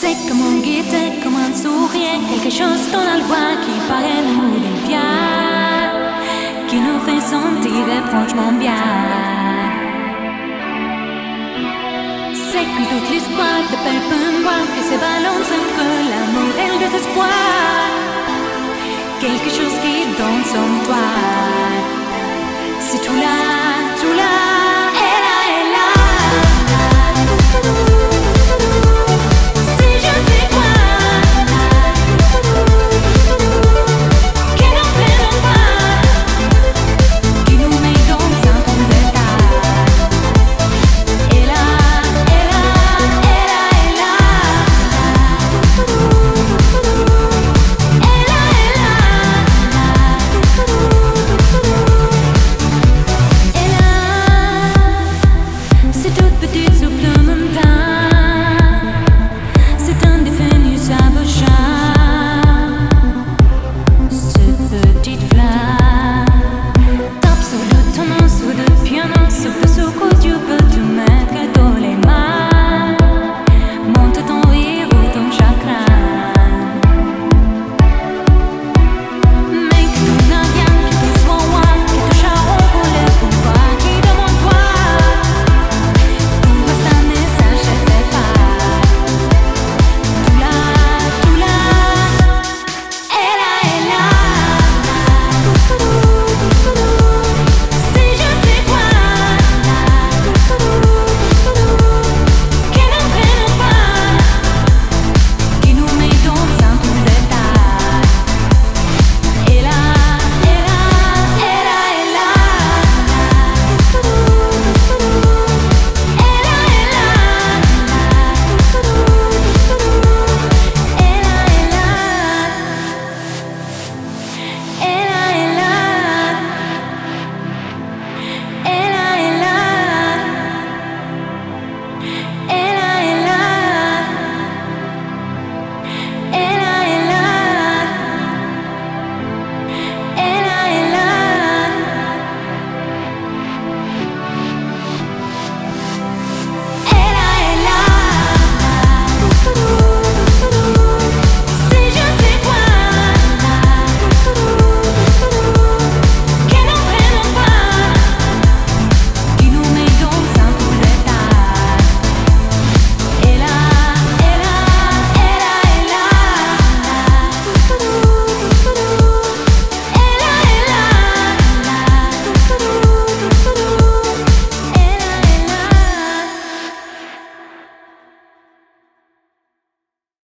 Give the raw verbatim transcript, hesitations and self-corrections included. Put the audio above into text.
C'est comme un guide, comme un sourire, quelque chose dans la voix qui paraît nous défiant, qui nous fait sentir étrangement bien. C'est comme toute l'histoire de belles peines qui se balance entre l'amour et le désespoir, quelque chose qui danse en toi. C'est tout là.